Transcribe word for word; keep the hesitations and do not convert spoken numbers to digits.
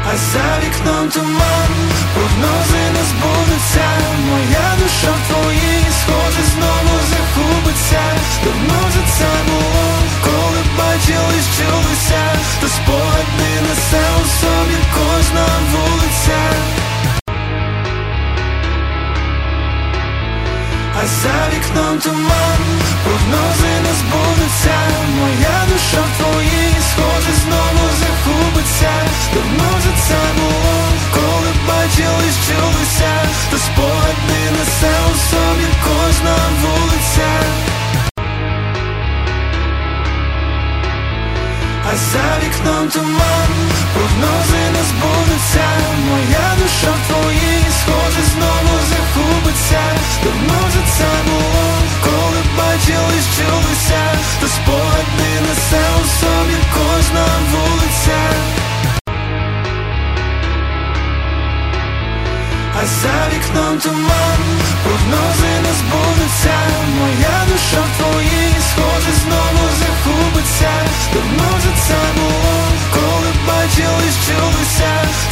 а за вікном туман, прогнози не збудуться. Моя душа в твоїй, схоже, знову загубиться. Давно вже це було, коли бачились, чулися, то спогади несе у собі кожна вулиця. А за вікном туман, прогнози не збудуться. Моя душа в твоїй, схоже, знову загубиться. Давно вже це було, коли бачились, чулися, то спогади несе у собі кожна вулиця. А за вікном туман, прогнози не збудуться. Моя душа в твоїй, схоже, знову загубиться. Давно вже це було, коли бачились, чулися, то спогади несе у собі кожна вулиця. А за вікном туман, прогнози